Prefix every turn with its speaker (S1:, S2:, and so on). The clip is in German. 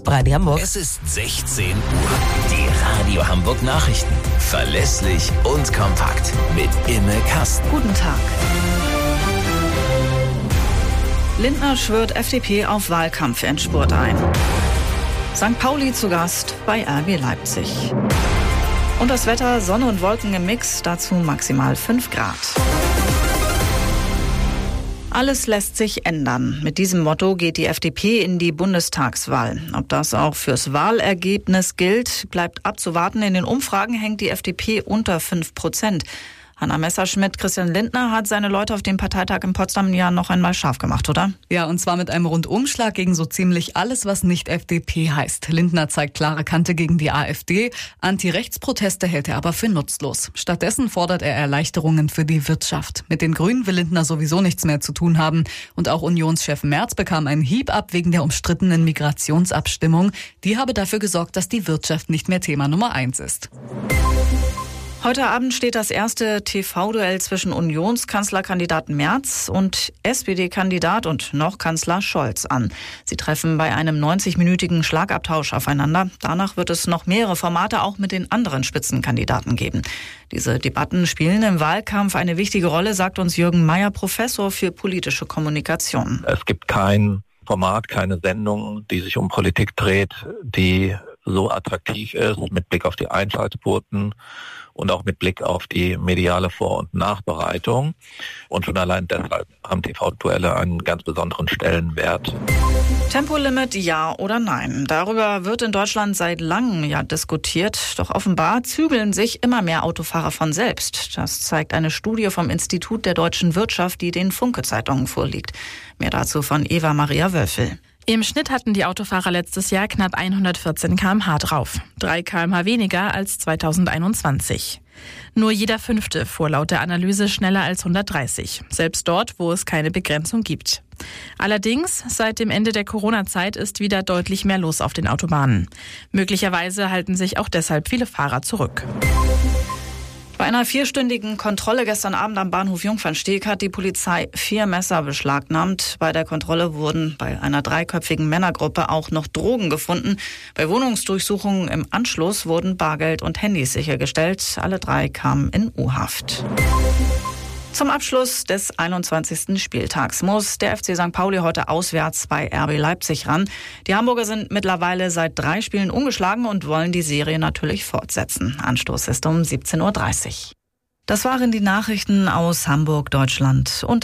S1: Radio Hamburg.
S2: Es ist 16 Uhr. Die Radio Hamburg Nachrichten. Verlässlich und kompakt. Mit Imme Kasten.
S3: Guten Tag. Lindner schwört FDP auf Wahlkampfendspurt ein. St. Pauli zu Gast bei RB Leipzig. Und das Wetter, Sonne und Wolken im Mix, dazu maximal 5 Grad. Alles lässt sich ändern. Mit diesem Motto geht die FDP in die Bundestagswahl. Ob das auch fürs Wahlergebnis gilt, bleibt abzuwarten. In den Umfragen hängt die FDP unter 5%. Hanna Messerschmidt, Christian Lindner hat seine Leute auf dem Parteitag in Potsdam ja noch einmal scharf gemacht, oder?
S4: Ja, und zwar mit einem Rundumschlag gegen so ziemlich alles, was nicht FDP heißt. Lindner zeigt klare Kante gegen die AfD. Anti-Rechts-Proteste hält er aber für nutzlos. Stattdessen fordert er Erleichterungen für die Wirtschaft. Mit den Grünen will Lindner sowieso nichts mehr zu tun haben. Und auch Unionschef Merz bekam einen Hieb ab wegen der umstrittenen Migrationsabstimmung. Die habe dafür gesorgt, dass die Wirtschaft nicht mehr Thema Nummer 1 ist.
S3: Heute Abend steht das erste TV-Duell zwischen Unionskanzlerkandidat Merz und SPD-Kandidat und noch Kanzler Scholz an. Sie treffen bei einem 90-minütigen Schlagabtausch aufeinander. Danach wird es noch mehrere Formate auch mit den anderen Spitzenkandidaten geben. Diese Debatten spielen im Wahlkampf eine wichtige Rolle, sagt uns Jürgen Mayer, Professor für politische Kommunikation.
S5: Es gibt kein Format, keine Sendung, die sich um Politik dreht, die so attraktiv ist mit Blick auf die Einschaltquoten und auch mit Blick auf die mediale Vor- und Nachbereitung. Und schon allein deshalb haben TV-Duelle einen ganz besonderen Stellenwert.
S3: Tempolimit, ja oder nein? Darüber wird in Deutschland seit langem ja diskutiert. Doch offenbar zügeln sich immer mehr Autofahrer von selbst. Das zeigt eine Studie vom Institut der deutschen Wirtschaft, die den Funke-Zeitungen vorliegt. Mehr dazu von Eva-Maria Wölfel.
S6: Im Schnitt hatten die Autofahrer letztes Jahr knapp 114 km/h drauf. 3 km/h weniger als 2021. Nur jeder 5. fuhr laut der Analyse schneller als 130. Selbst dort, wo es keine Begrenzung gibt. Allerdings, seit dem Ende der Corona-Zeit ist wieder deutlich mehr los auf den Autobahnen. Möglicherweise halten sich auch deshalb viele Fahrer zurück.
S3: Bei einer 4-stündigen Kontrolle gestern Abend am Bahnhof Jungfernsteg hat die Polizei 4 Messer beschlagnahmt. Bei der Kontrolle wurden bei einer 3-köpfigen Männergruppe auch noch Drogen gefunden. Bei Wohnungsdurchsuchungen im Anschluss wurden Bargeld und Handys sichergestellt. Alle 3 kamen in U-Haft. Zum Abschluss des 21. Spieltags muss der FC St. Pauli heute auswärts bei RB Leipzig ran. Die Hamburger sind mittlerweile seit 3 Spielen ungeschlagen und wollen die Serie natürlich fortsetzen. Anstoß ist um 17:30 Uhr. Das waren die Nachrichten aus Hamburg, Deutschland und